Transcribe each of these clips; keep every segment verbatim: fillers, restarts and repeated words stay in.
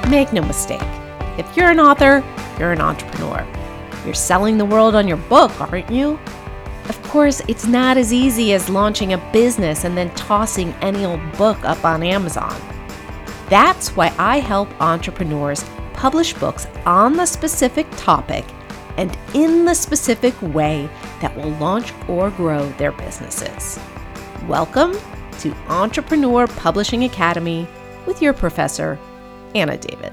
Make no mistake, if you're an author, you're an entrepreneur. You're selling the world on your book, aren't you? Of course, it's not as easy as launching a business and then tossing any old book up on Amazon. That's why I help entrepreneurs publish books on the specific topic and in the specific way that will launch or grow their businesses. Welcome to Entrepreneur Publishing Academy with your professor, Anna David.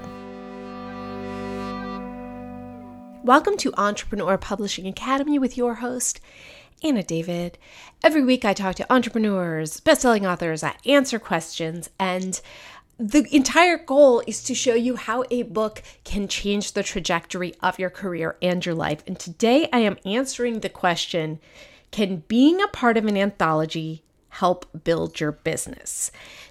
Welcome to Entrepreneur Publishing Academy with your host, Anna David. Every week I talk to entrepreneurs, best-selling authors, I answer questions, and the entire goal is to show you how a book can change the trajectory of your career and your life. And today I am answering the question, can being a part of an anthology help build your business?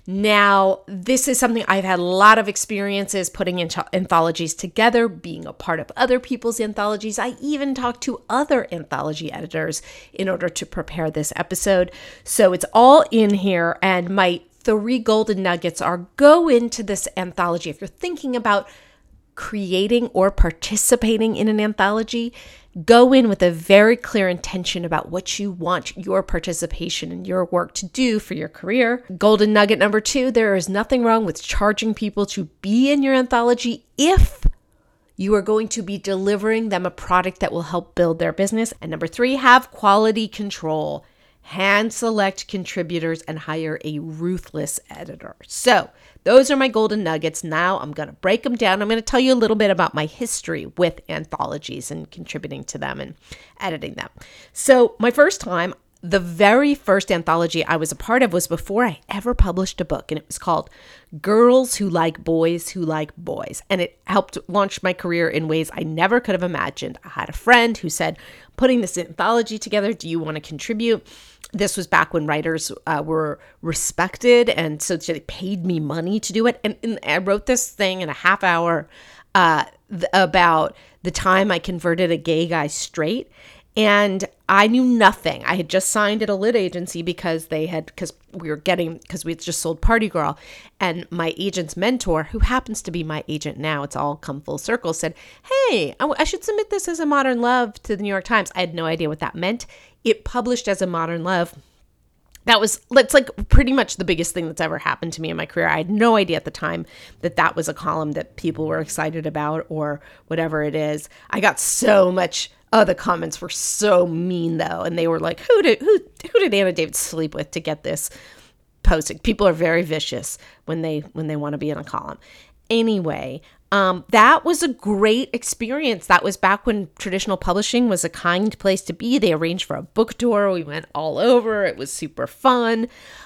Now, this is something I've had a lot of experiences putting into anthologies together, being a part of other people's anthologies. I even talked to other anthology editors in order to prepare this episode. So it's all in here, and my three golden nuggets are: go into this anthology. If you're thinking about creating or participating in an anthology, go in with a very clear intention about what you want your participation and your work to do for your career. Golden nugget number two, there is nothing wrong with charging people to be in your anthology if you are going to be delivering them a product that will help build their business. And number three, have quality control. Hand select contributors and hire a ruthless editor. So those are my golden nuggets. Now I'm going to break them down. I'm going to tell you a little bit about my history with anthologies and contributing to them and editing them. So my first time, the very first anthology I was a part of was before I ever published a book, and it was called Girls Who Like Boys Who Like Boys. And it helped launch my career in ways I never could have imagined. I had a friend who said, putting this anthology together, do you want to contribute? This was back when writers uh, were respected, and so they paid me money to do it. And, and I wrote this thing in a half hour uh, th- about the time I converted a gay guy straight. And I knew nothing. I had just signed at a lit agency because they had, because we were getting, because we had just sold Party Girl. And my agent's mentor, who happens to be my agent now, it's all come full circle, said, hey, I, w- I should submit this as a modern love to the New York Times. I had no idea what that meant. It published as a modern love. That was, that's like pretty much the biggest thing that's ever happened to me in my career. I had no idea at the time that that was a column that people were excited about or whatever it is. I got so much. Oh, the comments were so mean though. And they were like, who did, who, who did Anna David sleep with to get this posted? People are very vicious when they, when they want to be in a column. Anyway, um, that was a great experience. That was back when traditional publishing was a kind place to be. They arranged for a book tour. We went all over. It was super fun.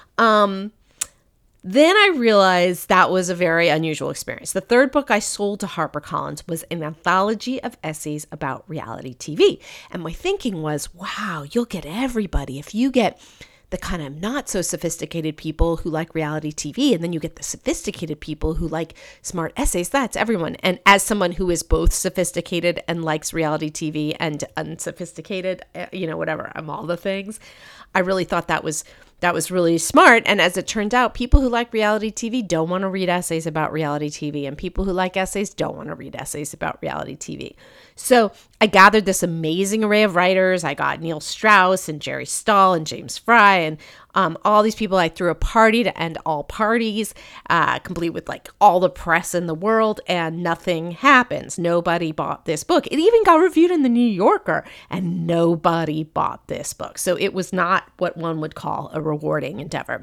Um, Then I realized that was a very unusual experience. The third book I sold to HarperCollins was an anthology of essays about reality T V. And my thinking was, wow, you'll get everybody. If you get the kind of not so sophisticated people who like reality T V, and then you get the sophisticated people who like smart essays, that's everyone. And as someone who is both sophisticated and likes reality T V and unsophisticated, you know, whatever, I'm all the things, I really thought that was That was really smart. And as it turned out, people who like reality T V don't want to read essays about reality T V, and people who like essays don't want to read essays about reality T V. So I gathered this amazing array of writers. I got Neil Strauss and Jerry Stahl and James Fry and um, all these people. I threw a party to end all parties, uh, complete with like all the press in the world, and nothing happens. Nobody bought this book. It even got reviewed in the New Yorker, and nobody bought this book. So it was not what one would call a rewarding endeavor.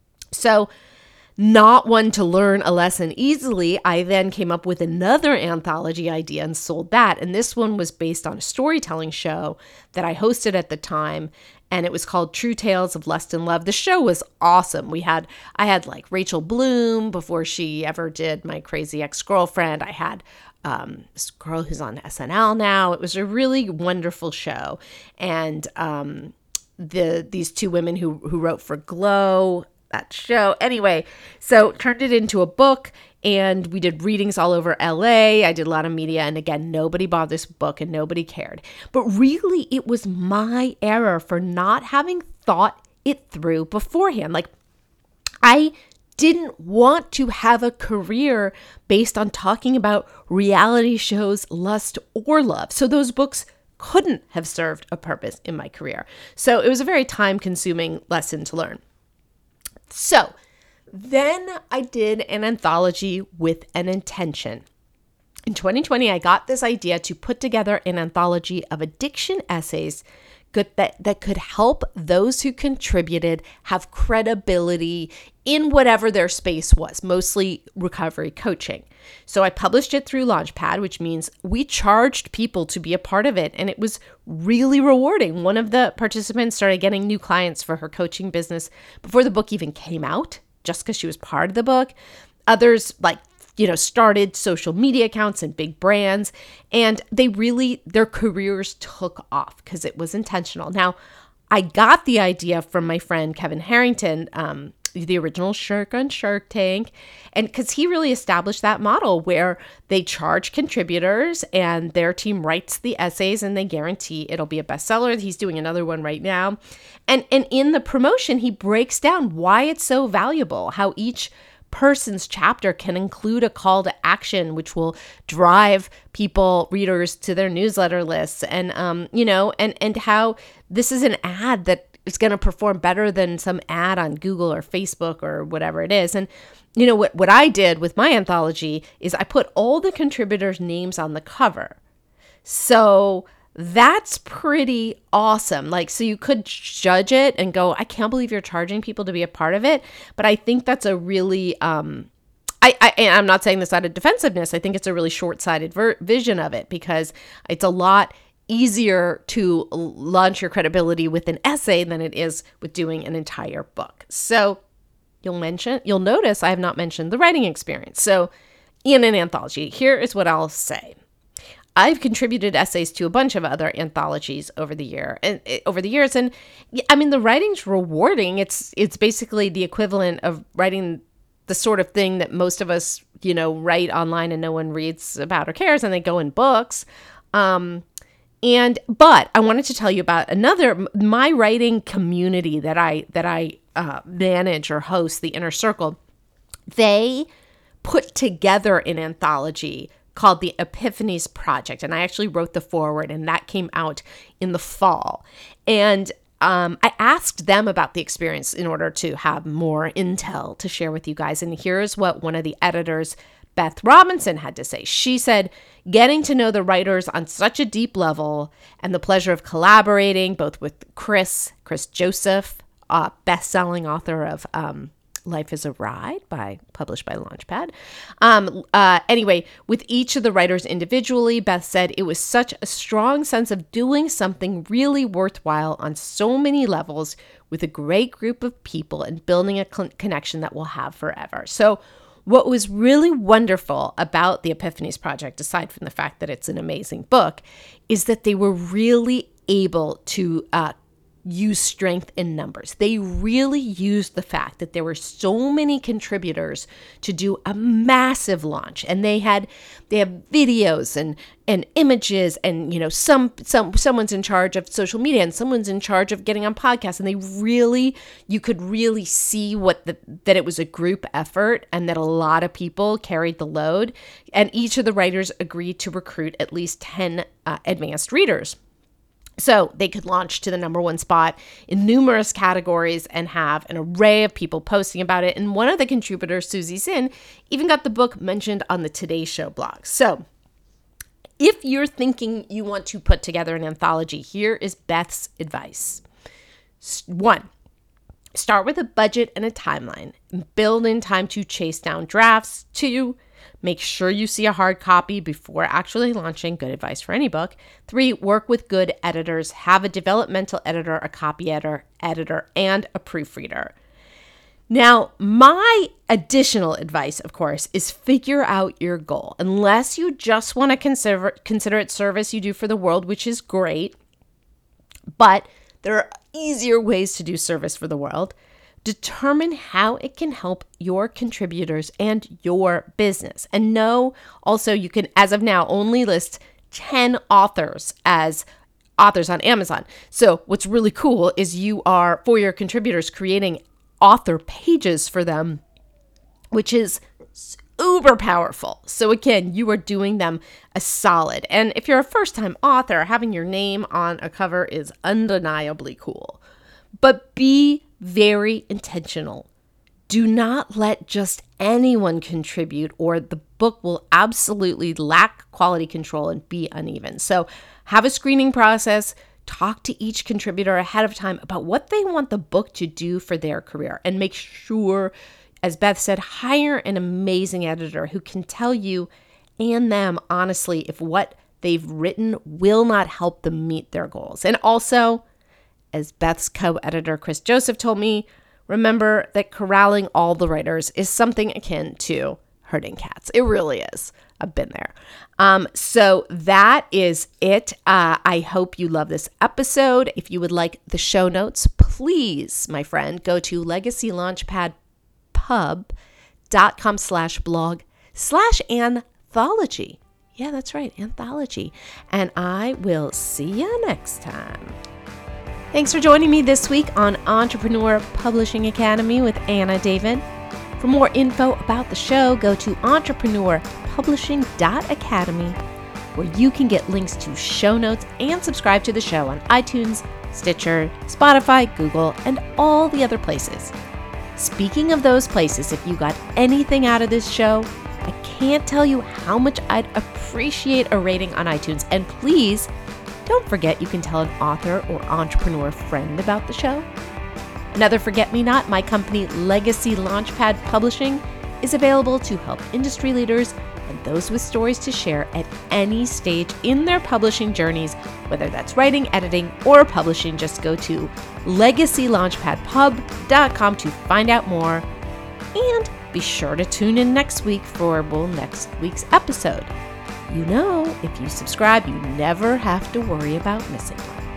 So not one to learn a lesson easily, I then came up with another anthology idea and sold that. And this one was based on a storytelling show that I hosted at the time, and it was called True Tales of Lust and Love. The show was awesome. We had, I had like Rachel Bloom before she ever did My Crazy Ex-Girlfriend. I had um, this girl who's on S N L now. It was a really wonderful show. And um, the these two women who who wrote for Glow, that show. Anyway, so turned it into a book, and we did readings all over L A. I did a lot of media, and again, nobody bought this book and nobody cared. But really, it was my error for not having thought it through beforehand. Like, I didn't want to have a career based on talking about reality shows, lust, or love. So those books couldn't have served a purpose in my career. So it was a very time-consuming lesson to learn. So then I did an anthology with an intention. In twenty twenty, I got this idea to put together an anthology of addiction essays good, that, that could help those who contributed have credibility in whatever their space was, mostly recovery coaching. So I published it through Launchpad, which means we charged people to be a part of it, and it was really rewarding. One of the participants started getting new clients for her coaching business before the book even came out, just because she was part of the book. Others, like, you know, started social media accounts and big brands, and they really, their careers took off because it was intentional. Now, I got the idea from my friend Kevin Harrington, um, the original Shark on Shark Tank, and because he really established that model where they charge contributors and their team writes the essays and they guarantee it'll be a bestseller. He's doing another one right now. And, and in the promotion, he breaks down why it's so valuable, how each person's chapter can include a call to action, which will drive people, readers, to their newsletter lists, and um, you know, and and how this is an ad that is going to perform better than some ad on Google or Facebook or whatever it is. And you know what? What I did with my anthology is I put all the contributors' names on the cover, so that's pretty awesome. Like, so you could judge it and go, I can't believe you're charging people to be a part of it. But I think that's a really, um, I, I, and I'm not saying this out of defensiveness. I think it's a really short-sighted ver- vision of it, because it's a lot easier to launch your credibility with an essay than it is with doing an entire book. So you'll mention, you'll notice I have not mentioned the writing experience. So in an anthology, here is what I'll say. I've contributed essays to a bunch of other anthologies over the year and over the years, and I mean the writing's rewarding. It's it's basically the equivalent of writing the sort of thing that most of us, you know, write online and no one reads about or cares, and they go in books. Um, and but I wanted to tell you about another my writing community that I that I uh, manage or host, the Inner Circle. They put together an anthology called the Epiphanies Project. And I actually wrote the foreword, and that came out in the fall. And um, I asked them about the experience in order to have more intel to share with you guys. And here's what one of the editors, Beth Robinson, had to say. She said, getting to know the writers on such a deep level and the pleasure of collaborating both with Chris, Chris Joseph, uh, best-selling author of um, Life is a Ride, by published by Launchpad. Um, uh, anyway, with each of the writers individually, Beth said it was such a strong sense of doing something really worthwhile on so many levels with a great group of people and building a cl- connection that we'll have forever. So what was really wonderful about the Epiphanies Project, aside from the fact that it's an amazing book, is that they were really able to uh, use strength in numbers. They really used the fact that there were so many contributors to do a massive launch, and they had they have videos and and images, and you know some some someone's in charge of social media and someone's in charge of getting on podcasts, and they really you could really see what the, that it was a group effort and that a lot of people carried the load, and each of the writers agreed to recruit at least ten uh, advanced readers. So they could launch to the number one spot in numerous categories and have an array of people posting about it. And one of the contributors, Susie Zinn, even got the book mentioned on the Today Show blog. So if you're thinking you want to put together an anthology, here is Beth's advice. One, start with a budget and a timeline. Build in time to chase down drafts. Two, make sure you see a hard copy before actually launching. Good advice for any book. Three, work with good editors. Have a developmental editor, a copy editor, editor, and a proofreader. Now, my additional advice, of course, is figure out your goal. Unless you just want to consider, consider it service you do for the world, which is great, but there are easier ways to do service for the world. Determine how it can help your contributors and your business. And know also you can, as of now, only list ten authors as authors on Amazon. So what's really cool is you are, for your contributors, creating author pages for them which is uber powerful. So again, you are doing them a solid. And if you're a first-time author, having your name on a cover is undeniably cool. But be very intentional. Do not let just anyone contribute, or the book will absolutely lack quality control and be uneven. So have a screening process. Talk to each contributor ahead of time about what they want the book to do for their career, and make sure, as Beth said, hire an amazing editor who can tell you and them honestly if what they've written will not help them meet their goals. And also, as Beth's co-editor Chris Joseph told me, remember that corralling all the writers is something akin to herding cats. It really is. I've been there. Um, so that is it. Uh, I hope you love this episode. If you would like the show notes, please, my friend, go to legacy launchpad pub dot com slash blog slash anthology. Yeah, that's right, anthology. And I will see you next time. Thanks for joining me this week on Entrepreneur Publishing Academy with Anna David. For more info about the show, go to entrepreneur publishing dot academy, where you can get links to show notes and subscribe to the show on iTunes, Stitcher, Spotify, Google, and all the other places. Speaking of those places, if you got anything out of this show, I can't tell you how much I'd appreciate a rating on iTunes. And please, don't forget you can tell an author or entrepreneur friend about the show. Another forget-me-not, my company Legacy Launchpad Publishing is available to help industry leaders and those with stories to share at any stage in their publishing journeys, whether that's writing, editing, or publishing. Just go to legacy launchpad pub dot com to find out more. And be sure to tune in next week for, well, next week's episode. You know, if you subscribe, you never have to worry about missing one.